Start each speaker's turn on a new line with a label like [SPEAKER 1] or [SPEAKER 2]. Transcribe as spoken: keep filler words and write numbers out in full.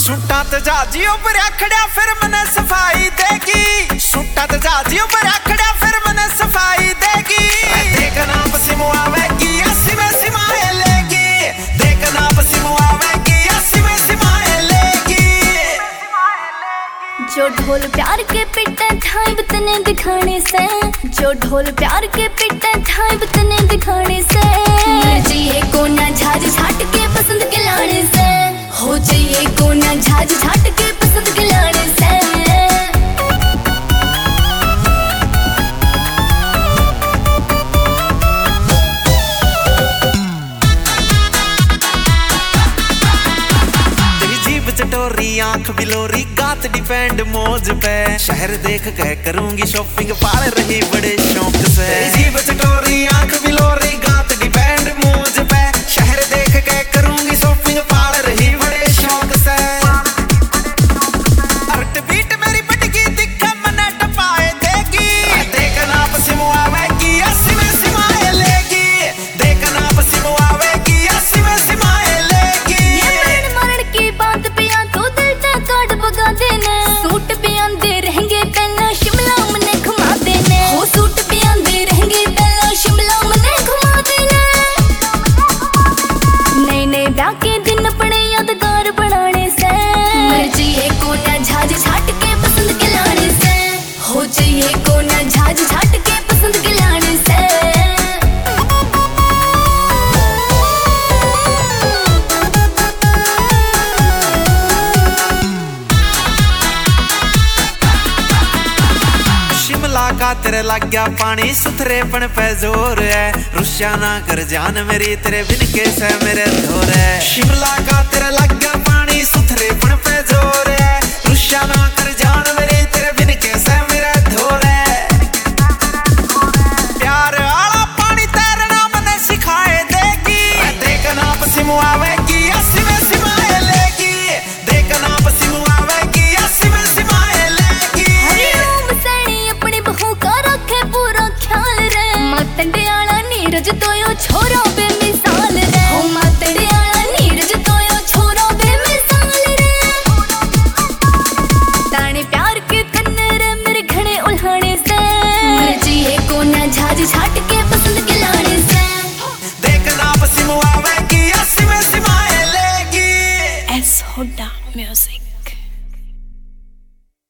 [SPEAKER 1] सुटा ते जाजियो पर आखड़ा फिर मने सफाई देगी। सुटा ते जाजियो पर आखड़ा फिर मने सफाई देगी। देखना पसीमो आवेगी अस्सी में सिमाए लेगी। देखना पसीमो आवेगी अस्सी में सिमाए लेगी।
[SPEAKER 2] जो ढोल प्यार के पिटे थाई बतने दिखाने से, जो ढोल प्यार के पिटे थाई बतने दिखाने से, चाहिए कोना झाज छाट के पसंद के लाने से, हो चाहिए कोना झाज छाट के पसंद के लाने से।
[SPEAKER 1] चटोरी आंख बिलोरी गात डिपेंड मौज पे, शहर देख के करूंगी शॉपिंग पाल रही बड़े शौक से। जीभ चटोरी आंख बिलोरी गात डिपेंड मौज पे, शहर देख के करूंगी शॉपिंग पाल रही बड़े शौक से। हार्ट बीट मेरी बटकी दिखा मने टपाए देगी। देखना पसीमो आवेगी अस्सी में सिमाए लेगी। देखना पसीमो आवेगी अस्सी में सिमाए लेगी।
[SPEAKER 2] ये मरण की बात पे बगा देने, सूट भी आंदे रहेंगे पहला शिमला मने घुमा देने, हो सूट भी आंदे रहेंगे पहला शिमला मने घुमा देने। नए नए ब्याह के दिन पड़े यादगार बनाने से, मर्जी है कोना झाज छाट के पसंद के लाने से, हो चाहिए कोना झाज छाट के पसंद के लाने से।
[SPEAKER 1] का तेरे लग गया पानी सुथरेपन पे जोर है, रुस्या ना कर जान मेरी तेरे बिन के से मेरे धोर है। शिमला का तेरे लग गया पानी सुथरेपन पे जोर है, रुस्या ना कर जान मेरी तेरे बिन के से मेरे धोर है। प्यार आला पानी तैरना मने सिखाए देगी। देखना पसीमो आवेगी अस्सी में सिमाए लेगी। देखना पसीमो आवेगी अस्सी में सिमाए लेगी।
[SPEAKER 2] मातंडियाला नीरज तोयो छोरो बेमिसाल रे, हो मातंडियाला नीरज तोयो छोरो बेमिसाल रे। ताने प्यार के कन्ने रे मेरे घने उल्हाने से, मर्जी है कोना झाज छाट के